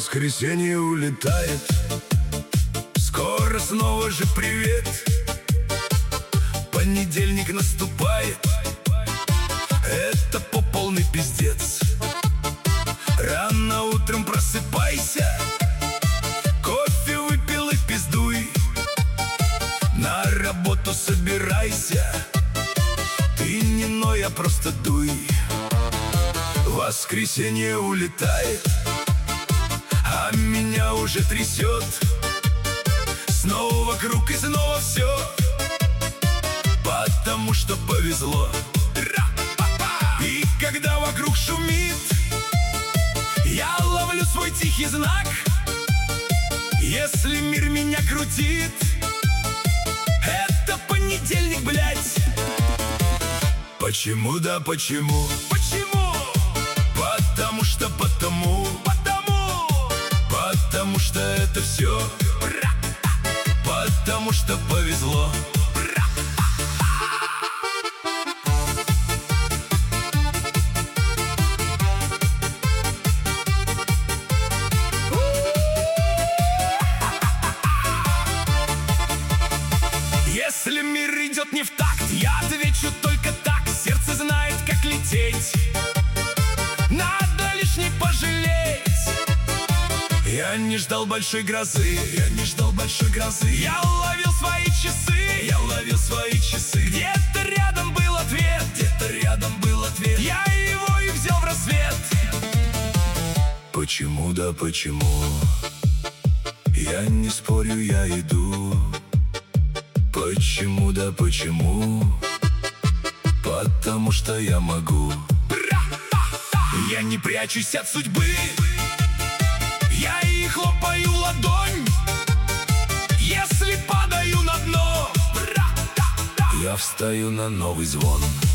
Воскресенье улетает, скоро снова же привет. Понедельник наступает, это по полный пиздец. Рано утром просыпайся, кофе выпил и пиздуй. На работу собирайся, ты не ной, а просто дуй. Воскресенье улетает, а меня уже трясет. Снова вокруг и снова все, потому что повезло. И когда вокруг шумит, я ловлю свой тихий знак. Если мир меня крутит, это понедельник, блядь. Почему, да почему? Почему? Потому что Потому что это все, потому что повезло. Если мир идет не в такт, я отвечу только так. Сердце знает, как лететь, надо лишь не пожалеть. Я не ждал большой грозы, я ловил свои часы, где-то рядом был ответ, я его и взял в рассвет. Почему, да почему? Я не спорю, я иду. Почему, да почему? Потому что я могу. Я не прячусь от судьбы, я и хлопаю ладонь. Если падаю на дно, я встаю на новый звон.